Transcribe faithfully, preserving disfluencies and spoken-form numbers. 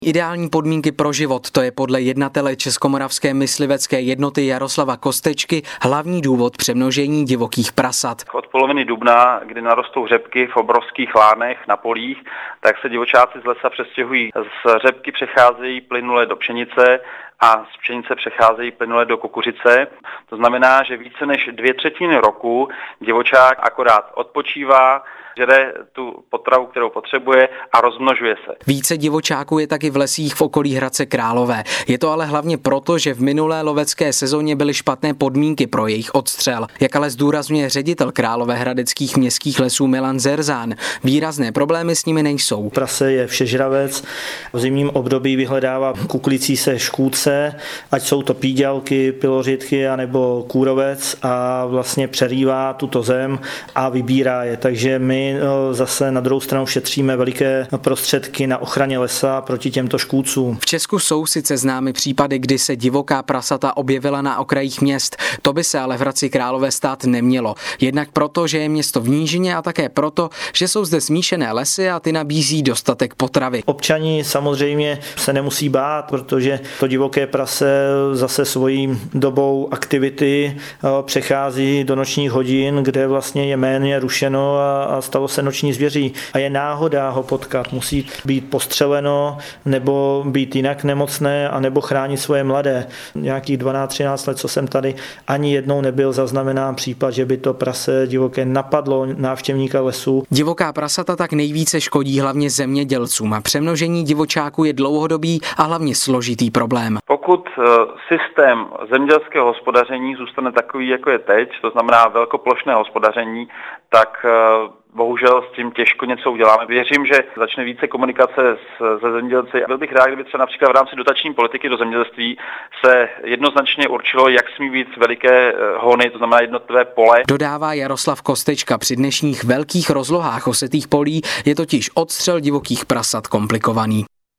Ideální podmínky pro život, to je podle jednatele Českomoravské myslivecké jednoty Jaroslava Kostečky hlavní důvod přemnožení divokých prasat. Od poloviny dubna, kdy narostou řepky v obrovských lánech na polích, tak se divočáci z lesa přestěhují. Z řepky přecházejí plynule do pšenice a z pšenice přecházejí plynule do kukuřice. To znamená, že více než dvě třetiny roku divočák akorát odpočívá, žere tu potravu, kterou potřebuje a rozmnožuje se. Více divočáků je taky v lesích v okolí Hradce Králové. Je to ale hlavně proto, že v minulé lovecké sezóně byly špatné podmínky pro jejich odstřel. Jak ale zdůrazňuje ředitel Královéhradeckých městských lesů Milan Zerzán, výrazné problémy s nimi nejsou. Prase je všežravec, v zimním období vyhledává kuklící se škůdce, ať jsou to píďalky, pilořitky anebo kůrovec, a vlastně přerývá tuto zem a vybírá je. Takže my zase na druhou stranu šetříme veliké prostředky na ochraně lesa proti těmto škůdcům. V Česku jsou sice známy případy, kdy se divoká prasata objevila na okrajích měst. To by se ale v Hradci Králové stát nemělo. Jednak proto, že je město v nížině, a také proto, že jsou zde smíšené lesy a ty nabízí dostatek potravy. Občani samozřejmě se nemusí bát, protože to divoké prase zase svojí dobou aktivity přechází do nočních hodin, kde vlastně je méně rušeno a stalo se noční zvěří a je náhoda ho potkat. Musí být postřeleno nebo být jinak nemocné a nebo chránit svoje mladé. Nějakých dvanáct třináct let, co jsem tady, ani jednou nebyl zaznamenán případ, že by to prase divoké napadlo návštěvníka lesů. Divoká prasata tak nejvíce škodí hlavně zemědělcům a přemnožení divočáků je dlouhodobý a hlavně složitý problém. Pokud systém zemědělského hospodaření zůstane takový, jako je teď, to znamená velkoplošné hospodaření, tak bohužel s tím těžko něco uděláme. Věřím, že začne více komunikace se zemědělci. Byl bych rád, kdyby třeba například v rámci dotační politiky do zemědělství se jednoznačně určilo, jak smí být veliké hony, to znamená jednotlivé pole. Dodává Jaroslav Kostečka, při dnešních velkých rozlohách osetých polí je totiž odstřel divokých prasat komplikovaný.